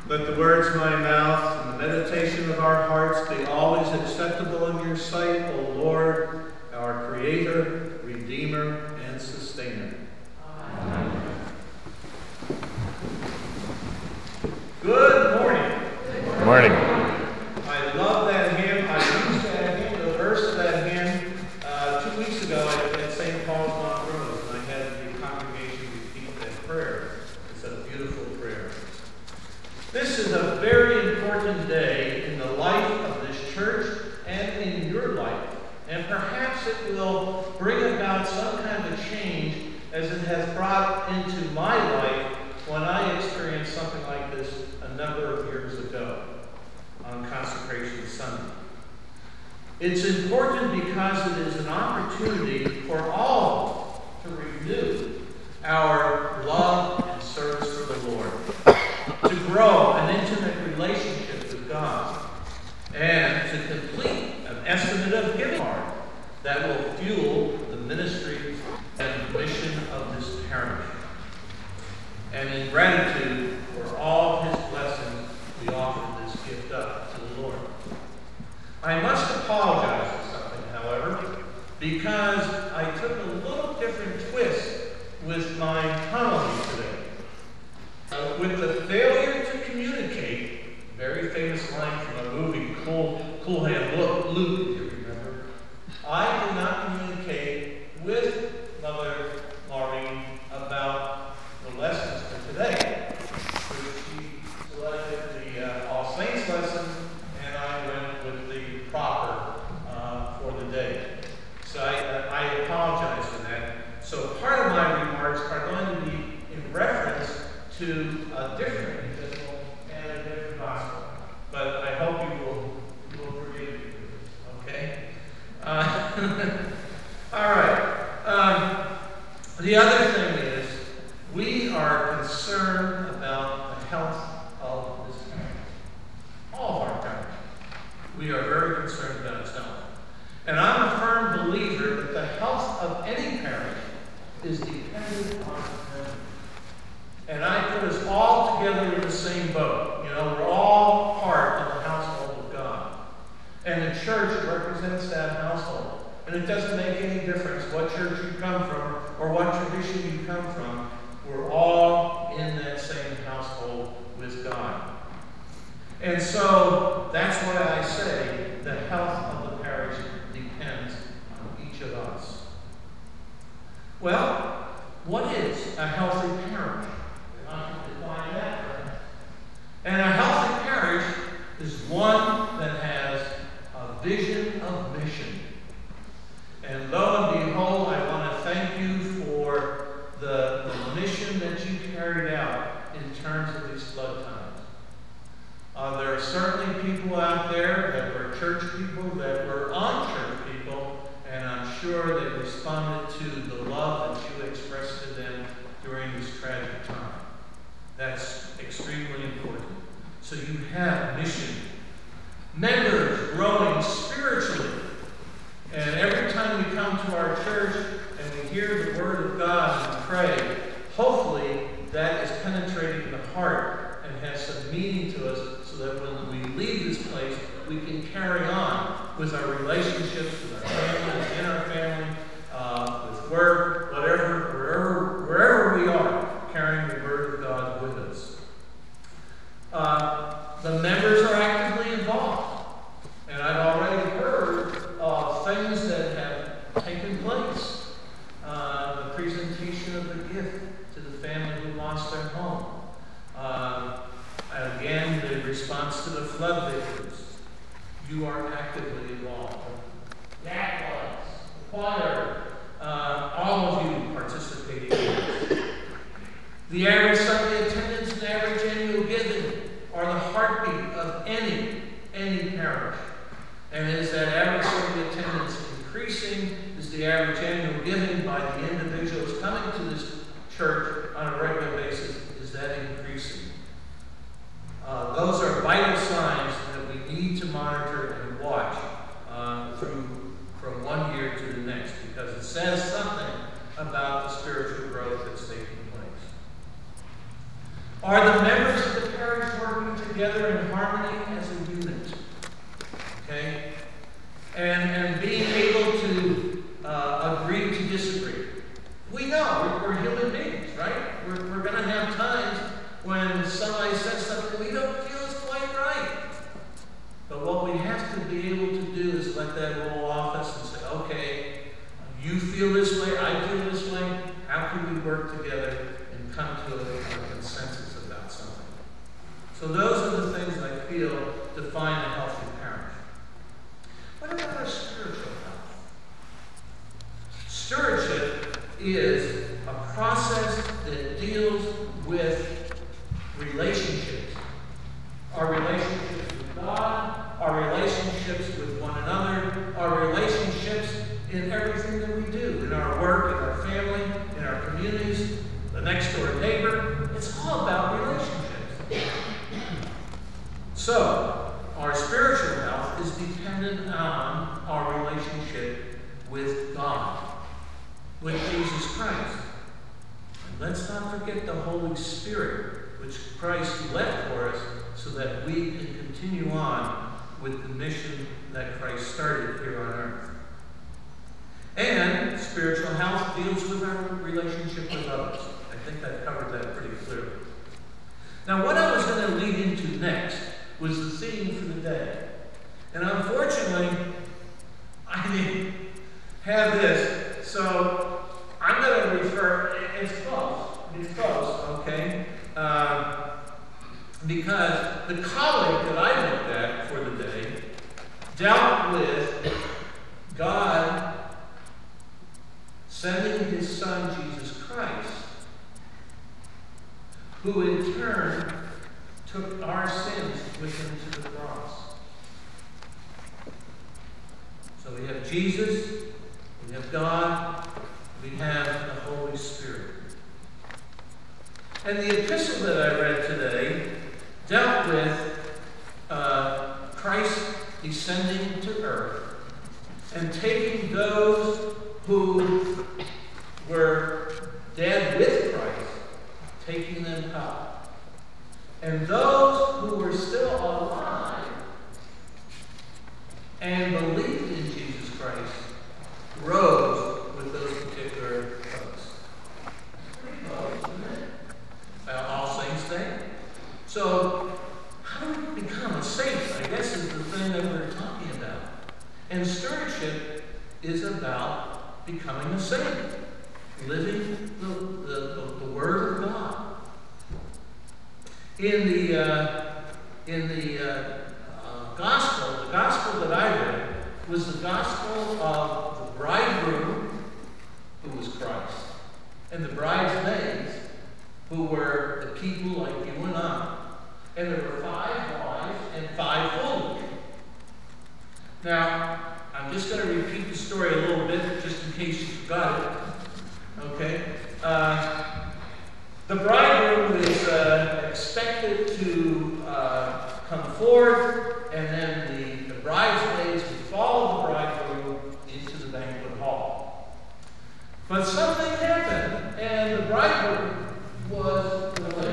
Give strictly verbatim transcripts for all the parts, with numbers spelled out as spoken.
Let the words of my mouth and the meditation of our hearts be always acceptable in your sight, O Lord, our Creator, Redeemer, and Sustainer. Amen. Good morning. Good morning. I love that hymn. I used that hymn, the verse of that hymn, uh, two weeks ago at, at Saint Paul's Mount Rose, and I had the congregation repeat that prayer. It's a beautiful prayer. This is a very important day in the life of this church and in your life. And perhaps it will bring about some kind of change as it has brought into my life when I experienced something like this a number of years ago on Consecration Sunday. It's important because it is an opportunity for all to renew our love and service for the Lord, to grow an intimate relationship with God, and to complete an estimate of giving heart that will fuel the ministry and mission of this parish. And in gratitude for all his blessings, we offer this gift up to the Lord. I must apologize for something, however, because I took a little different twist with my homily today. Uh, with the failure to communicate, very famous line from a movie, Cool, cool Hand Luke, Luke, if you remember, I did not communicate with Mother Maureen about the lessons for today. She selected the uh, All Saints lesson, and I went with the proper uh, for the day. So I, uh, I apologize for that. So part of my remarks are going to be in reference to a different epistle and a different gospel. But I hope you will, you will forgive me for this, okay? Uh, all right. Um, the other thing is, we are concerned about the health of this parish. All of our parish. We are very concerned about its health. And I'm a firm believer that the health of any parish is dependent on its members. And I put us all together in the same boat. You know, we're all part of the household of God. And the church represents that household. And it doesn't make any difference what church you come from or what tradition you come from. We're all in that same household with God. And so that's why I say the health of the parish depends on each of us. Well, what is a healthy parish? I can define that, right? And a healthy parish is one that has a vision of mission. And lo and behold, I want to thank you for the, the mission that you carried out in terms of these flood times. Uh, there are certainly people out there that were church people, that were unchurch people, and I'm sure they responded to the love that you expressed to them during this tragic time. That's extremely important. So you have mission. Members growing spiritually. And every time we come to our church and we hear the Word of God and pray, hopefully that is penetrating in the heart and has some meaning to us so that when we leave this place, we can carry on with our relationships, with our family, in our family, uh, with work, whatever, wherever, wherever we are, carrying the Word of God with us. Uh, the members are actively involved. And I've already heard of things that have taken place. Uh, the presentation of the gift to the family who lost their home. Uh, again, the response to the flood victims. You are actively involved. The acolytes, the choir, uh, all of you participating in this. The average Sunday attendance and average annual giving are the heartbeat of any, any parish. And is that average Sunday attendance increasing? Is the average annual giving by the individuals coming to this church on a regular basis, is that increasing? Uh, those are vital signs that we need to monitor and watch uh, through from one year to the next, because it says something about the spiritual growth that's taking place. Are the members of the parish working together in harmony as a unit. Okay? And, and being able to uh, agree to disagree. We know, we're, we're human beings, right? We're, we're going to have times when somebody says something we don't feel is quite right. But what we have to be able to do is let that roll off us and say, okay, you feel this way, I feel this way. How can we work together and come to a, a consensus about something? So those are the things that I feel define a healthy parent. What about our spiritual health? Stewardship is a process that deals with relationships. Our relationships with God, our relationships with one another, our relationships in everything that we do, in our work, in our family, in our communities, the next door neighbor. It's all about relationships. So, our spiritual health is dependent on our relationship with God, with Jesus Christ. And let's not forget the Holy Spirit, which Christ left for us so that we can continue on with the mission that Christ started here on earth. And spiritual health deals with our relationship with others. I think I've covered that pretty clearly. Now, what I was going to lead into next was the theme for the day. And unfortunately, I didn't have this. So I'm going to refer, it's close. It's close, okay? Uh, because the colleague that I looked at for the day dealt with God sending his Son, Jesus Christ, who in turn took our sins with him to the cross. So we have Jesus, we have God, we have the Holy Spirit. And the epistle that I read today dealt with uh, Christ descending to earth and taking those who were dead with Christ, taking them up. And those who were still alive and believed in Jesus Christ rose with those particular folks. Pretty close, isn't it? Well, all saints day. So, how do we become a saint? I guess is the thing that we're talking about. And stewardship is about becoming a saint, living the, the, the, the Word of God. In the uh, in the uh, uh, gospel, the gospel that I read was the gospel of the bridegroom, who was Christ, and the bridesmaids, who were the people like you and I. And there were five wise and five foolish. Now, I'm just going to repeat the story a little bit, just in case you forgot it. Okay? Uh, the bridegroom is uh, expected to uh, come forth, and then the, the bridesmaids would follow the bridegroom into the banquet hall. But something happened, and the bridegroom was delayed.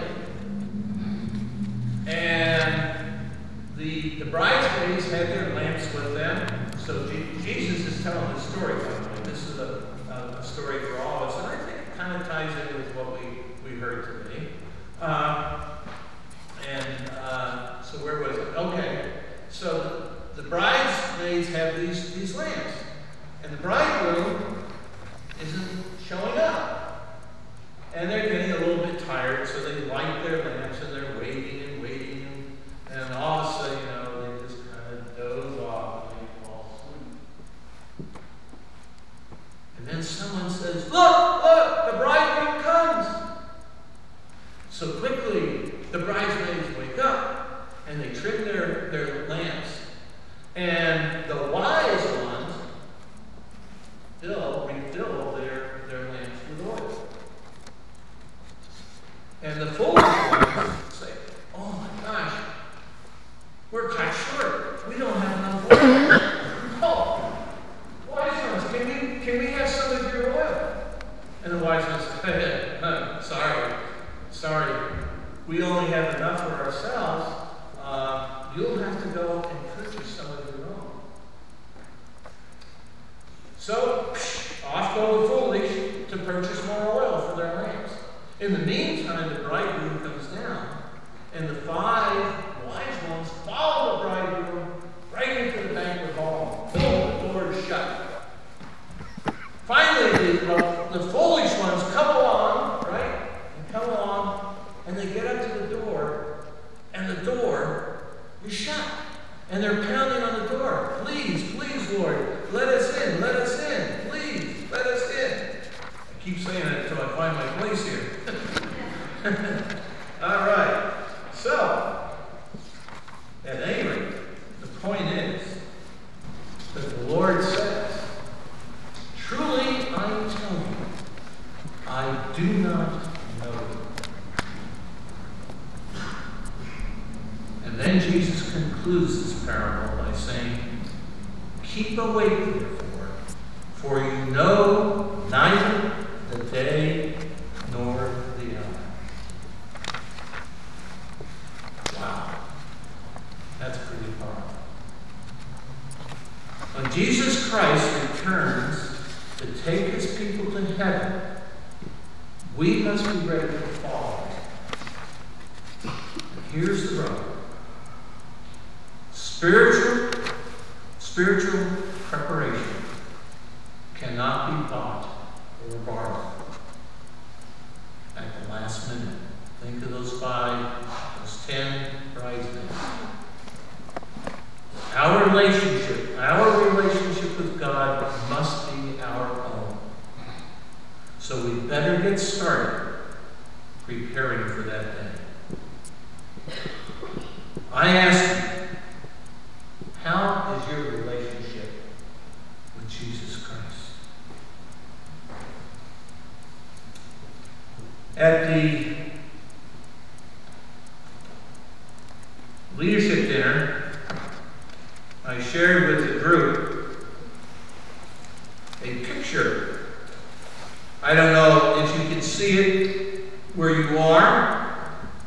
And the, the bridesmaids had their lamps with them. So G Jesus is telling the story, by the way. This is a, a, a story for all of us, and I think it kind of ties in with what we, we heard today. Uh, and uh, so where was it? Okay. So the, the bridesmaids have these, these lamps, and the bridegroom isn't showing up. And they're getting a little bit tired, so they light their lamps, and they're waiting and waiting, and, and all of a sudden, you know, they just kind of doze off. And then someone says, look, look, the bridegroom comes. So quickly, the bridesmaids wake up, and they trim their, their lamps. And the wise ones fill, refill their, their lamps with oil. And the foolish ones say, oh my gosh, we're cut short. We don't have enough oil. Oh, wise ones, can we, can we have some of your oil? And the wise ones say, huh, sorry, sorry. We only have enough for ourselves. In the meantime, the bridegroom comes down, and the five wise ones follow the bridegroom right into the banquet hall. Boom, the door is shut. Finally, the, the, the foolish ones come along, right? And come along, and they get up to the door, and the door is shut. And they're pounding on the door. Please, please, Lord, let us in, let us in. Please, let us in. I keep saying it until I find my place here. All right. So, at any rate, the point is that the Lord says, truly I tell you, I do not know you. And then Jesus concludes this parable by saying, keep awake, therefore, for you know neither the day nor the hour. Wow. That's pretty powerful. When Jesus Christ returns to take his people to heaven, we must be ready to follow. And here's the road. Spiritual, spiritual preparation cannot be bought or borrowed at the last minute. Think of those five, those ten bridesmaids. Our relationship, our relationship with God must be our own. So we better get started preparing for that day. I ask you, how is your relationship with Jesus Christ? At the leadership dinner, I shared with the group a picture. I don't know if you can see it where you are.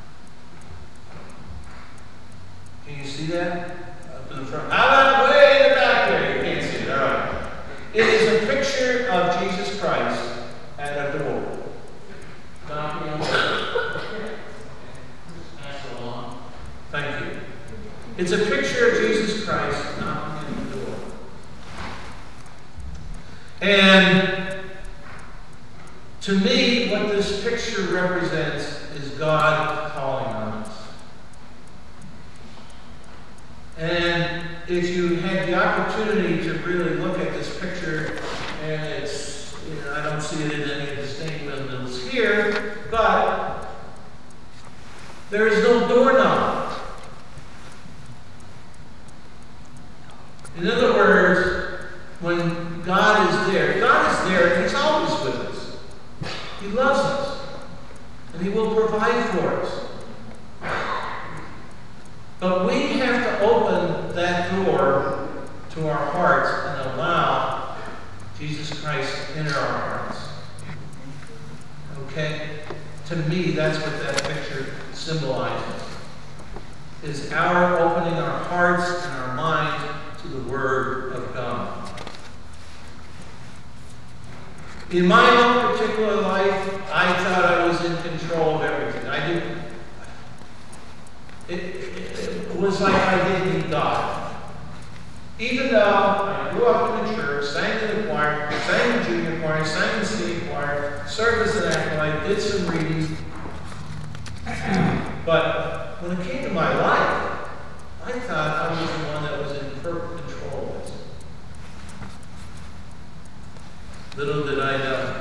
Can you see that? Up to the front. How about way in the back there? You can't see it. All right. It is a picture of Jesus Christ at a door. Knocking on the door. Pass it along. Thank you. It's a picture of Jesus Christ knocking on the door. And to me, what this picture represents is God calling on us. And if you had the opportunity to really look at this picture, and it's, you know, I don't see it in any of the stained windows here, but there is no doorknob. In other words, when God is there, God is there and he's always with us. He loves us. And he will provide for us. But we have to open that door to our hearts and allow Jesus Christ into our hearts. Okay? To me, that's what that picture symbolizes. Is our opening our hearts and our minds to the Word of God. In my own particular life, I thought I was in control of everything. I didn't. It, it, it was like I didn't need God. Even though I grew up in the church, sang in the choir, sang in the junior choir, sang in the senior choir, served as an acolyte, did some reading. But when it came to my life, I thought I was the one that was in perfect control of it. Little did I know.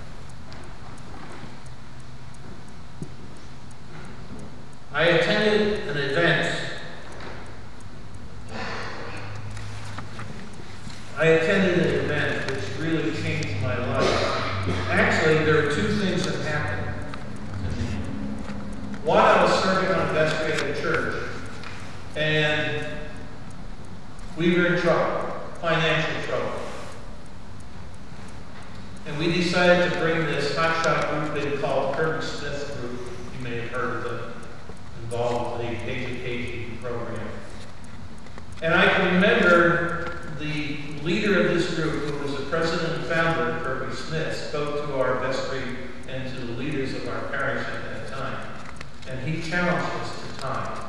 I attended an event. I attended an event which really changed my life. Actually, there are two things that happened. One, I was serving on a vestry at the church, and we were in trouble, financial trouble. And we decided to bring this hotshot group in called Kirby Smith Group. You may have heard of them, involved with the K G K G program. And I can remember the leader of this group, who was the president and founder of Kirby Smith, spoke to our vestry and to the leaders of our parish tithe.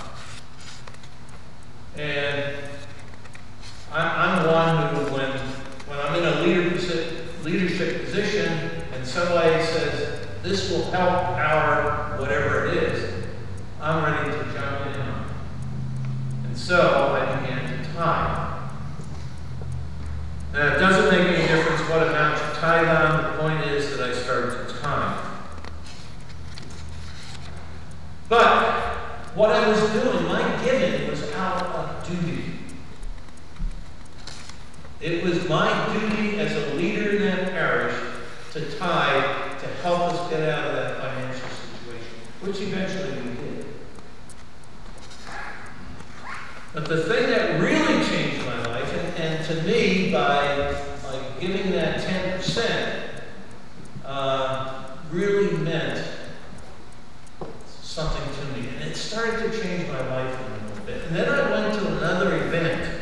And I'm one who, when, when I'm in a leader, leadership position and somebody says, this will help our whatever it is, I'm ready to jump in on it. And so I began to tithe. Now, it doesn't make any difference what amount you tithe on. The point is that I started to tithe. But what I was doing, my giving was out of duty. It was my duty as a leader in that parish to tithe to help us get out of that financial situation, which eventually we did. But the thing that really changed my life, and, and to me, by, by giving that ten percent, uh, really meant something to me. And it started to change my life a little bit. And then I went to another event,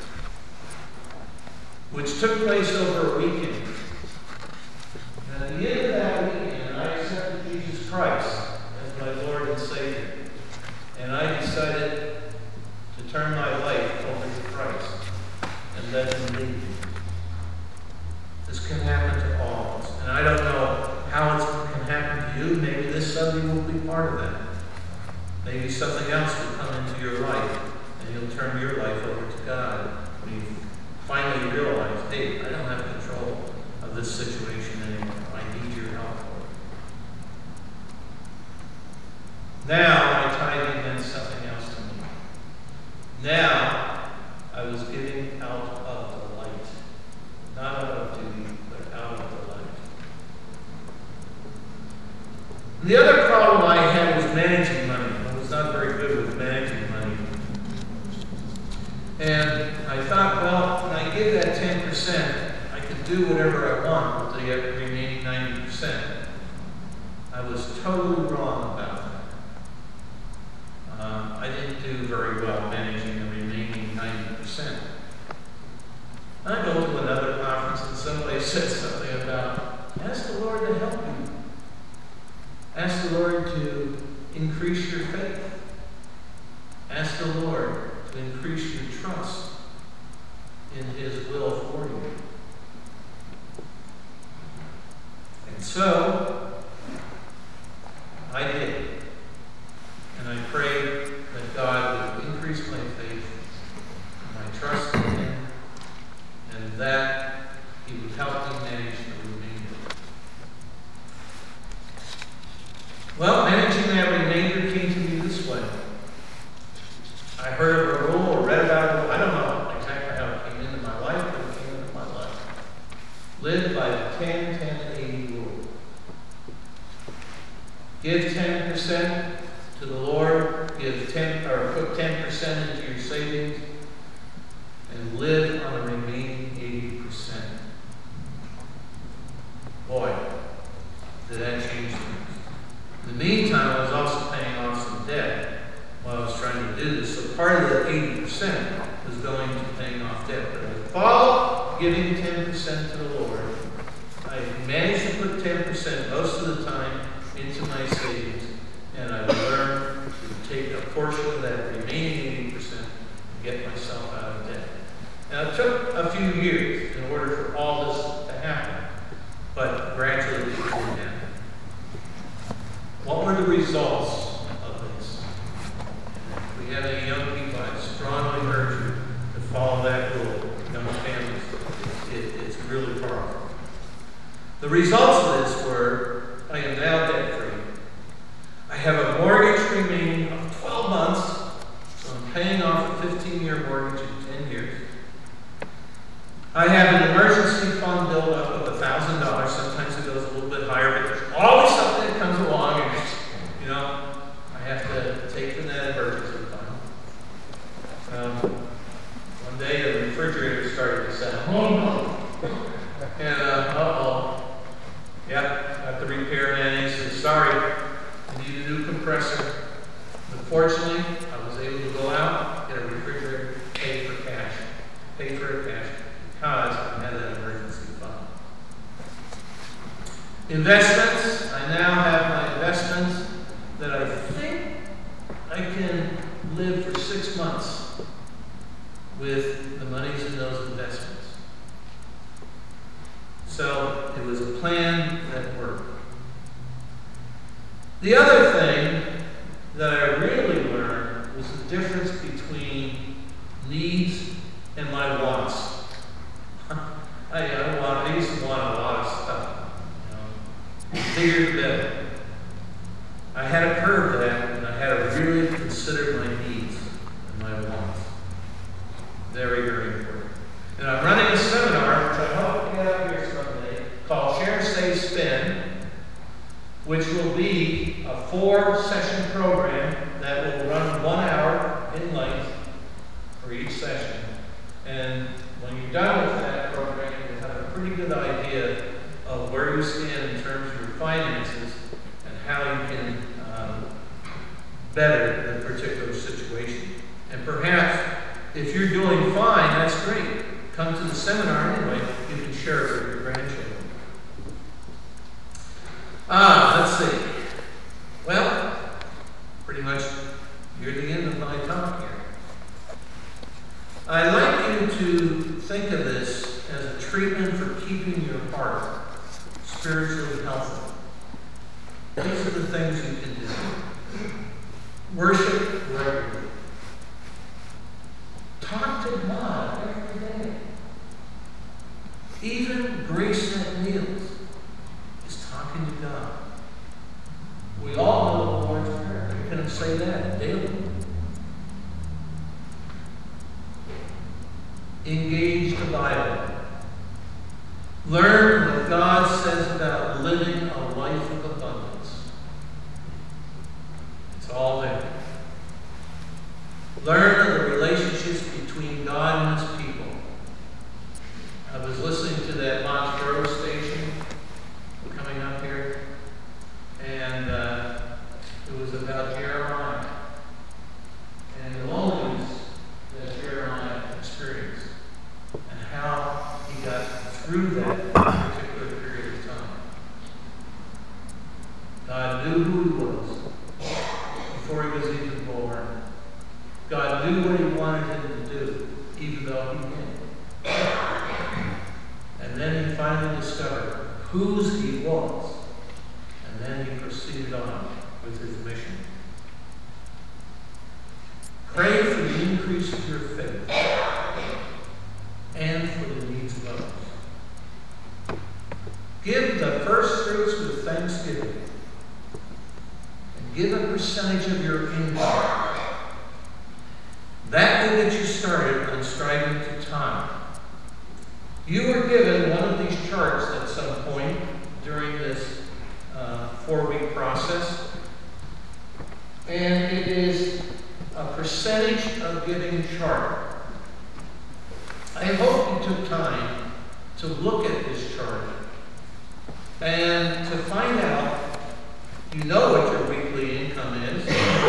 which took place over a weekend. And at the end of that weekend, I accepted Jesus Christ as my Lord and Savior. And I decided to turn my life over to Christ and let Him lead me. This can happen to all of us. And I don't know how it can happen to you. Maybe this Sunday will be part of that. Maybe something else will come into your life and you'll turn your life over to God when you finally realize, hey, I don't have control of this situation anymore. I need your help. Now my tithing meant something else to me. Now I was giving out of the light. Not out of duty, but out of the light. The other problem I had was managing money. I was not very good with managing money. And I thought, well, when I give that ten percent, I could do whatever I want with the remaining ninety percent. I was totally wrong about that. Uh, I didn't do very well managing the remaining ninety percent. I go to another conference and somebody said something about, ask the Lord to help you. Ask the Lord to increase your faith. Ask the Lord to increase your trust in His will for you. And so, I did. And I prayed that God would increase my faith, my trust in Him, and that He would help me manage the remainder. Well, managing that remainder came to me this way. I heard of a rule or read about a rule. I don't know exactly how it came into my life, but it came into my life. Live by the ten ten eighty rule. Give ten percent to the Lord, give ten or put ten percent into your savings, and live on the remaining eighty percent. Boy, did that change things. In the meantime, I was also paying off some debt while I was trying to do this. So part of that eighty percent was going to paying off debt. But I followed giving ten percent to the Lord. I managed to put ten percent most of the time into my savings, and I learned to take a portion of that remaining eighty percent and get myself out of debt. Now, it took a few years in order for all this to happen, but gradually it did happen. What were the results of this? If we have any young people, I strongly urge you to follow that rule. Young families, it, it, it's really powerful. The results of this were, I am now debt-free. I have a mortgage remaining of twelve months, so I'm paying off a fifteen-year mortgage in ten years. I have an emergency fund built up of one thousand dollars. Sometimes it goes a little bit higher, but there's always something that comes along, and, you know, I have to take from that emergency fund. Um, one day, the refrigerator started to sound, oh no. And, uh, uh-oh. Yeah, got the repairman, he said, sorry, I need a new compressor. But fortunately, I was able to go out, get a refrigerator, pay for cash. Pay for it cash. Because I had an emergency fund. Investments. I now have my investments that I think I can can live for six months with the monies in those investments. So it was a plan that worked. The other thing that I really learned was the difference between needs and my wants. I, I, want, I used to want a lot of stuff. You know, bigger the better. I had to curb that, and I had to really consider my needs and my wants. Very, very important. And I'm running a seminar, which I hope to get up here someday, called Share, Save, Spend, which will be a four-session program that will run one hour in length for each session. And when you're done with that program, you'll have a pretty good idea of where you stand in terms of your finances and how you can um, better the particular situation. And perhaps, if you're doing fine, that's great. Come to the seminar anyway. You can share it with your grandchildren. Ah, let's see. Well, pretty much near the end of my talk here. I'd like you to think of this as a treatment for keeping your heart spiritually healthy. These are the things you can do. Worship regularly. Talk to God every day. Even grace at meals is talking to God. We all know the Lord's Prayer. You can say that daily. Engage the Bible. Learn what God says about living a life of abundance. It's all there. Learn of the relationships between God and His people. I was listening to that Montrose station coming up here, and uh, it was about Jeremiah and the loneliness that Jeremiah experienced and how he got through that particular period of time. God knew who he was before he was even born. God knew what he wanted him to do, even though he didn't. And then he finally discovered whose he was. And then he proceeded on with his mission. Pray for the increase of your faith and for the needs of others. Give the first fruits with thanksgiving. And give a percentage of your income. That will get you started on striving to time. You were given one of these charts at some point during this uh, four-week process. And it is a percentage of giving chart. I hope you took time to look at this chart and to find out, you know what your weekly income is.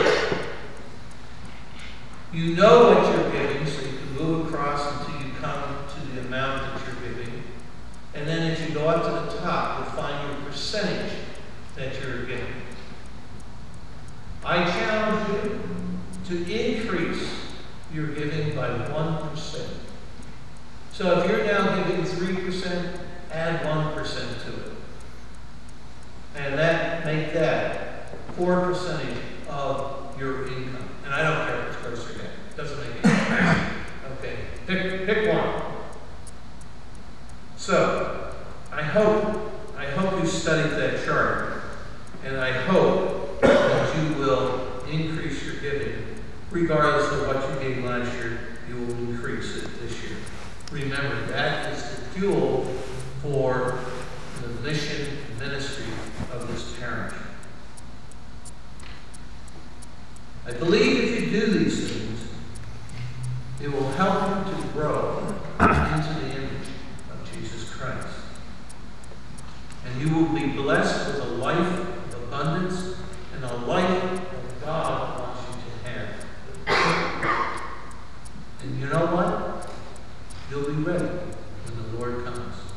You know what you're giving, so you can move across until you come to the amount that you're giving. And then as you go up to the top, you'll find your percentage that you're giving. I challenge you to increase your giving by one percent. So if you're now giving three percent, add one percent to it. And that make that four percent of your income. And I don't care if it's gross or net. It doesn't make any difference. Okay, pick, pick one. So, I hope, I hope you studied that chart. And I hope that you will increase your giving. Regardless of what you gave last year, you will increase it this year. Remember, that is the fuel for the mission and ministry of this parish. I believe if you do these things, it will help you to grow into the image of Jesus Christ. And you will be blessed with a life of abundance and a life that God wants you to have. And you know what? You'll be ready when the Lord comes.